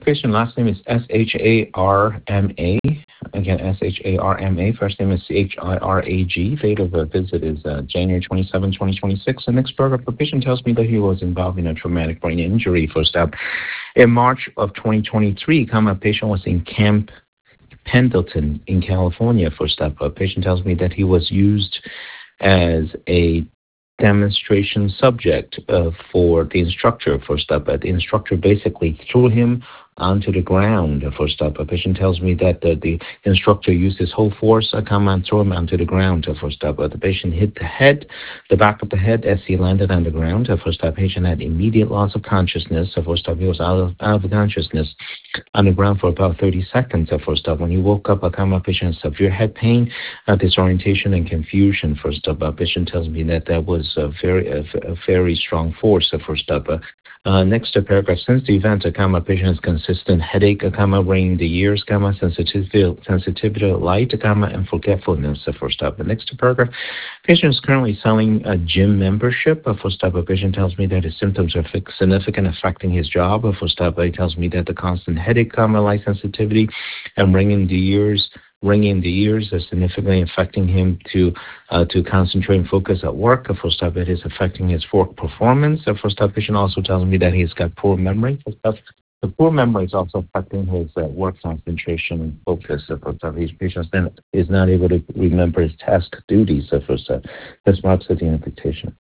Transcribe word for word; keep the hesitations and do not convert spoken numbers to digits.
patient last name is S H A R M A. Again, S H A R M A. First name is C H I R A G. Date of uh, visit is uh, January twenty-seventh, twenty twenty-six. The next paragraph, the patient tells me that he was involved in a traumatic brain injury. First up, in March of twenty twenty-three, comma, patient was in Camp Pendleton in California. First up, a patient tells me that he was used as a demonstration subject uh, for the instructor. First up, uh, the instructor basically threw him onto the ground. First up, a patient tells me that uh, the instructor used his whole force, uh, come and throw him onto the ground. Uh, first up, uh, the patient hit the head, the back of the head as he landed on the ground. Uh, first up, patient had immediate loss of consciousness. Uh, first up, he was out of, out of consciousness on the ground for about thirty seconds. Uh, first up, when he woke up, a comma, patient had severe head pain, uh, disorientation, and confusion. First up, a patient tells me that that was a very, a, a very strong force. Uh, first up, uh, uh, next uh, paragraph, since the event, a comma, patient has consistent headache, a comma, ringing the ears, comma, sensitivity, sensitivity to light, a comma, and forgetfulness. Uh, first up, the next paragraph, patient is currently selling a gym membership. Uh, first up, a patient tells me that his symptoms are significant, affecting his job. Uh, first up, he tells me that the constant headache, comma, light sensitivity, and ringing the ears, ringing in the ears is significantly affecting him to uh, to concentrate and focus at work. Uh, first up, it is affecting his work performance. Uh, first up, patient also tells me that he's got poor memory. First up, the poor memory is also affecting his uh, work concentration and focus. Uh, first up, his patient then is not able to remember his task duties. Uh, first up, this marks the implication.